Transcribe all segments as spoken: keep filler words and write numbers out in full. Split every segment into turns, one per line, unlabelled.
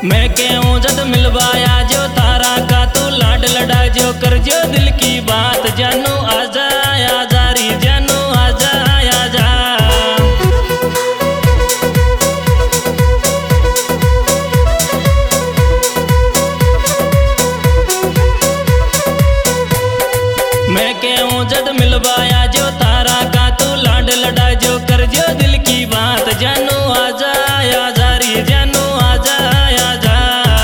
मैं क्यों जद मिलवाया जो तारा का तू लाड लड़ा जो कर जो दिल की बात जानू आजा आजा री जानू आजा आजा। मैं क्यों जद मिलवाया जो तारा का तू लाड लड़ा जो कर जो दिल की बात जानू आजा आजा री जानू आजा आजा।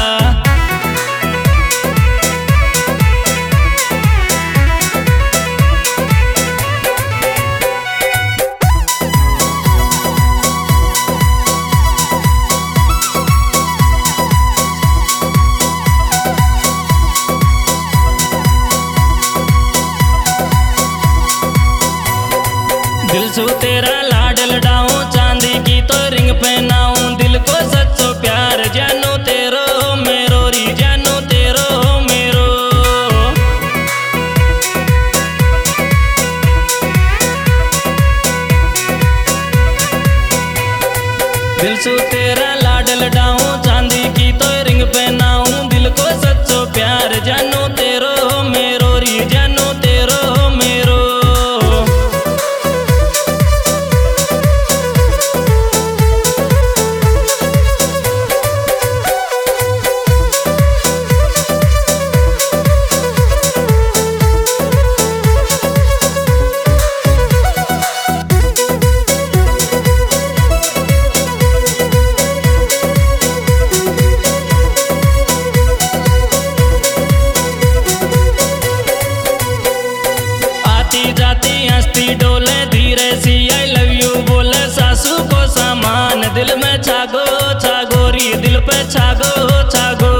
दिल सू तेरा लाड लडाऊं चांदी की तो रिंग पहनाऊं दिल को सच्चो प्यार जानू तेरो मेरो री जानू तेरो मेरो। दिल सू तेरा लाड लडाऊं चांदी की तो रिंग पहनाऊं दिल को सच्चो प्यार जानू तेरो मेरो री जानू तेरो मेरो। जाती हंसती डोले धीरे सी आई लव यू बोले सासू को सामान दिल में छागो छागो री दिल पे छागो छागो।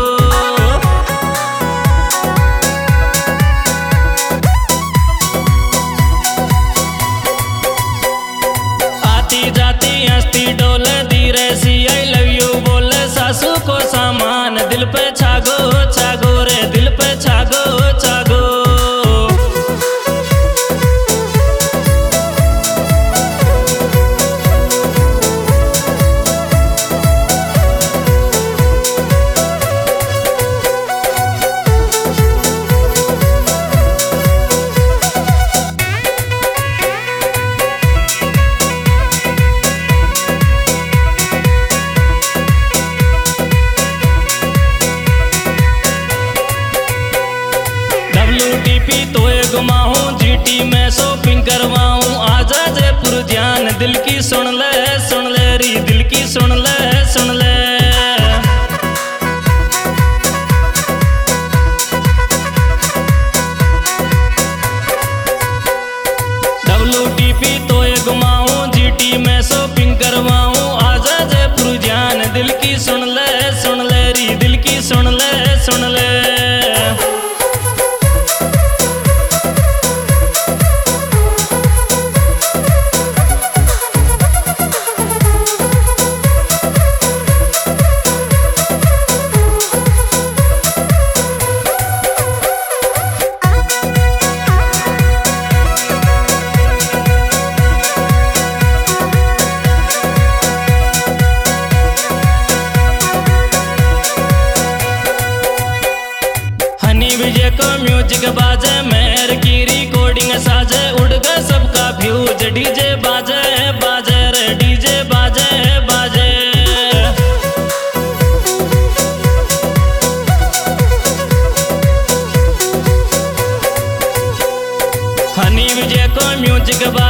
आती जाती हंसती डोले धीरे सी आई लव यू बोले सासू को सामान दिल पे छागो छागो रे दिल पे छागो छागो। टीपी तो घुमाऊं जीटी में शॉपिंग करवाऊं आजा जयपुर ध्यान दिल की सुन ले सुन ले री दिल की सुन ले सुन ले। डब्लू टीपी तो घुमाऊं जीटी में शॉपिंग करवाऊं आजा जयपुर ध्यान दिल की सुन ले सुन ले री दिल की सुन ले सुन ले। विजय को म्यूजिक बाजे मेहर की रिकॉर्डिंग साजे उड़गा सबका फ्यूज डीजे बाजे बाजे रे डीजे बाजे बाजे। हनी विजय को म्यूजिक